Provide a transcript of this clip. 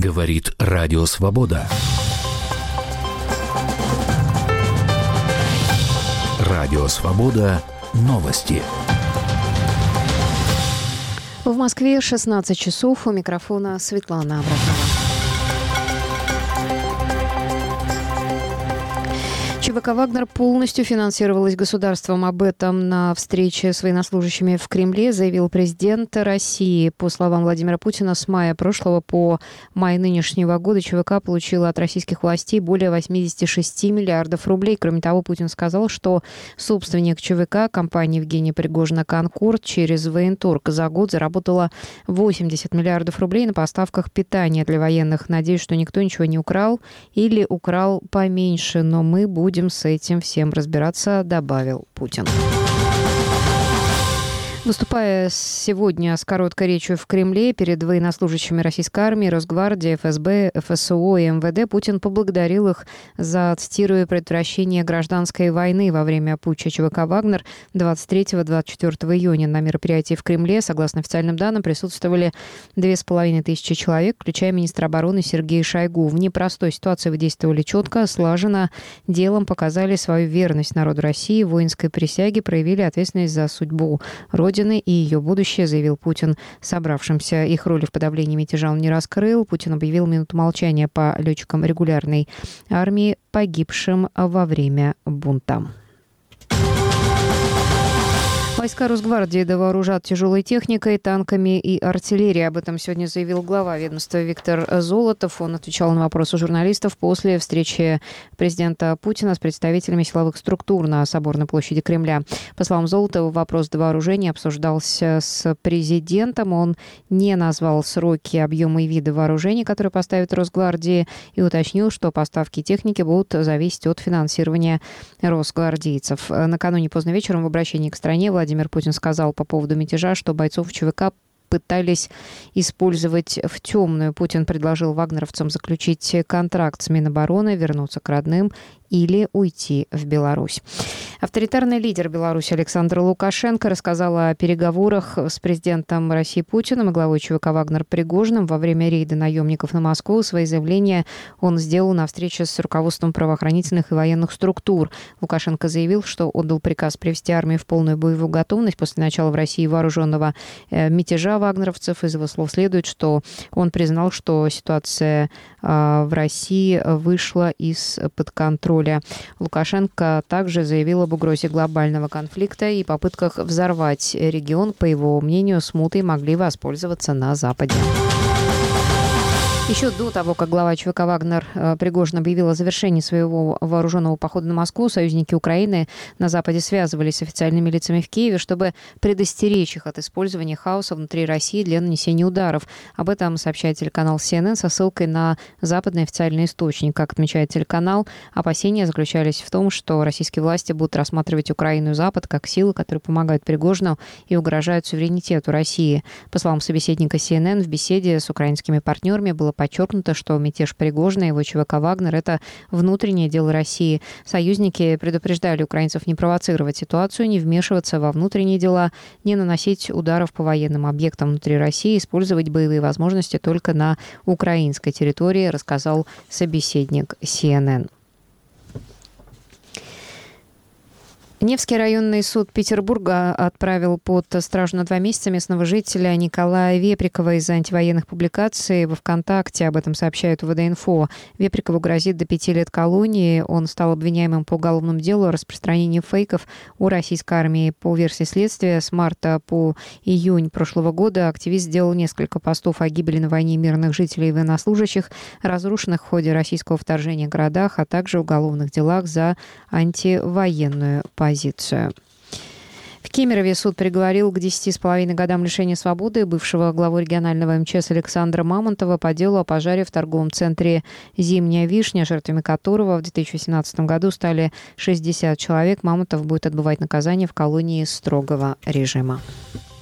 Говорит Радио Свобода. Радио Свобода. Новости. В Москве 16 часов. У микрофона Светлана Абрахамова. ЧВК «Вагнер» полностью финансировалась государством. Об этом на встрече с военнослужащими в Кремле заявил президент России. По словам Владимира Путина, с мая прошлого по май нынешнего года ЧВК получила от российских властей более 86 миллиардов рублей. Кроме того, Путин сказал, что собственник ЧВК, компания Евгения Пригожина «Конкорд», через военторг за год заработала 80 миллиардов рублей на поставках питания для военных. Надеюсь, что никто ничего не украл или украл поменьше, но мы будем с этим всем разбираться, добавил Путин. Выступая сегодня с короткой речью в Кремле перед военнослужащими российской армии, Росгвардии, ФСБ, ФСО и МВД, Путин поблагодарил их за, цитирую, предотвращение гражданской войны во время путча ЧВК «Вагнер» 23-24 июня. На мероприятии в Кремле, согласно официальным данным, присутствовали 2500 человек, включая министра обороны Сергея Шойгу. В непростой ситуации вы действовали четко, слаженно, делом показали свою верность народу России, воинской присяге, проявили ответственность за судьбу Родины и ее будущее, заявил Путин собравшимся. Их роли в подавлении мятежа он не раскрыл. Путин объявил минуту молчания по летчикам регулярной армии, погибшим во время бунта. Войска Росгвардии довооружат тяжелой техникой, танками и артиллерией. Об этом сегодня заявил глава ведомства Виктор Золотов. Он отвечал на вопросы журналистов после встречи президента Путина с представителями силовых структур на Соборной площади Кремля. По словам Золотова, вопрос довооружения обсуждался с президентом. Он не назвал сроки, объемы и виды вооружений, которые поставит Росгвардии, и уточнил, что поставки техники будут зависеть от финансирования росгвардейцев. Накануне поздно вечером в обращении к стране Владимир Путин сказал по поводу мятежа, что бойцов ЧВК пытались использовать в темную. Путин предложил вагнеровцам заключить контракт с Минобороны, вернуться к родным или уйти в Беларусь. Авторитарный лидер Беларуси Александр Лукашенко рассказал о переговорах с президентом России Путиным и главой ЧВК «Вагнер» Пригожиным во время рейда наемников на Москву. Свои заявления он сделал на встрече с руководством правоохранительных и военных структур. Лукашенко заявил, что отдал приказ привести армию в полную боевую готовность после начала в России вооруженного мятежа вагнеровцев. Из его слов следует, что он признал, что ситуация в России вышла из-под контроля. Лукашенко также заявил об угрозе глобального конфликта и попытках взорвать регион. По его мнению, смутой могли воспользоваться на Западе. Еще до того, как глава ЧВК «Вагнер» Пригожин объявил о завершении своего вооруженного похода на Москву, союзники Украины на Западе связывались с официальными лицами в Киеве, чтобы предостеречь их от использования хаоса внутри России для нанесения ударов. Об этом сообщает телеканал CNN со ссылкой на западный официальный источник. Как отмечает телеканал, опасения заключались в том, что российские власти будут рассматривать Украину и Запад как силы, которые помогают Пригожину и угрожают суверенитету России. По словам собеседника CNN, в беседе с украинскими партнерами было подчеркнуто, что мятеж Пригожина и его ЧВК «Вагнер» — это внутреннее дело России. Союзники предупреждали украинцев не провоцировать ситуацию, не вмешиваться во внутренние дела, не наносить ударов по военным объектам внутри России, использовать боевые возможности только на украинской территории, рассказал собеседник CNN. Невский районный суд Петербурга отправил под стражу на 2 месяца местного жителя Николая Веприкова из-за антивоенных публикаций во ВКонтакте. Об этом сообщает УВД-Инфо. Веприкову грозит до 5 лет колонии. Он стал обвиняемым по уголовному делу о распространении фейков о российской армии. По версии следствия, с марта по июнь прошлого года активист сделал несколько постов о гибели на войне мирных жителей и военнослужащих, разрушенных в ходе российского вторжения в городах, а также уголовных делах за антивоенную позицию. В Кемерове суд приговорил к 10,5 годам лишения свободы бывшего главу регионального МЧС Александра Мамонтова по делу о пожаре в торговом центре «Зимняя вишня», жертвами которого в 2017 году стали 60 человек. Мамонтов будет отбывать наказание в колонии строгого режима.